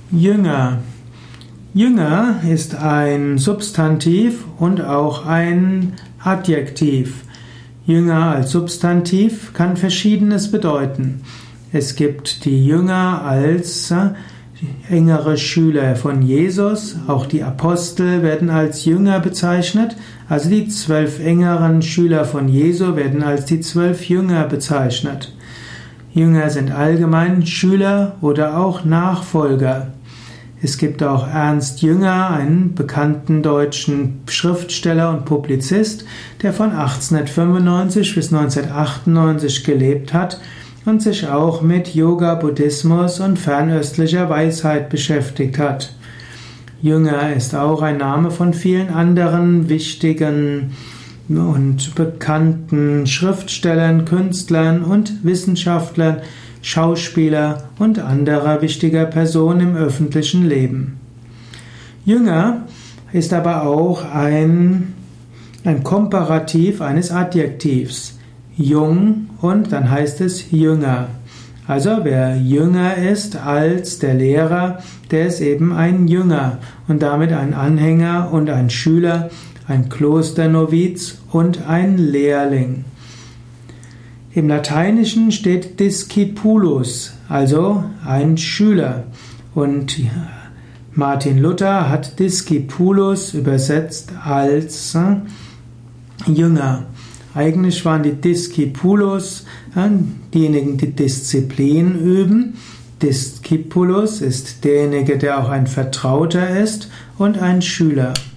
Jünger. Jünger ist ein Substantiv und auch ein Adjektiv. Jünger als Substantiv kann Verschiedenes bedeuten. Es gibt die Jünger als engere Schüler von Jesus, auch die Apostel werden als Jünger bezeichnet, also die 12 engeren Schüler von Jesu werden als die 12 Jünger bezeichnet. Jünger sind allgemein Schüler oder auch Nachfolger. Es gibt auch Ernst Jünger, einen bekannten deutschen Schriftsteller und Publizist, der von 1895 bis 1998 gelebt hat und sich auch mit Yoga, Buddhismus und fernöstlicher Weisheit beschäftigt hat. Jünger ist auch ein Name von vielen anderen wichtigen und bekannten Schriftstellern, Künstlern und Wissenschaftlern, Schauspieler und anderer wichtiger Personen im öffentlichen Leben. Jünger ist aber auch ein Komparativ eines Adjektivs. Jung und dann heißt es Jünger. Also wer jünger ist als der Lehrer, der ist eben ein Jünger und damit ein Anhänger und ein Schüler, ein Klosternoviz und ein Lehrling. Im Lateinischen steht Discipulus, also ein Schüler. Und Martin Luther hat Discipulus übersetzt als Jünger. Eigentlich waren die Discipulus diejenigen, die Disziplin üben. Discipulus ist derjenige, der auch ein Vertrauter ist und ein Schüler.